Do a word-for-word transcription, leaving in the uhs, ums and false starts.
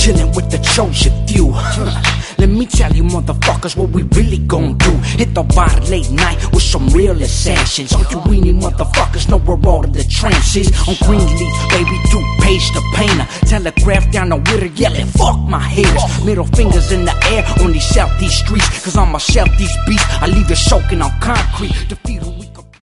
chillin' with the chosen few. Let me tell you motherfuckers what we really gon' do. Hit the bar late night with some real assassins. All you weenie motherfuckers know where all of the trances. On Greenleaf, baby, do page the painter. Telegraph down the witter, yelling, fuck my haters. Middle fingers in the air on these southeast streets. Cause I'm a southeast beast, I leave you soaking on concrete. Defeat who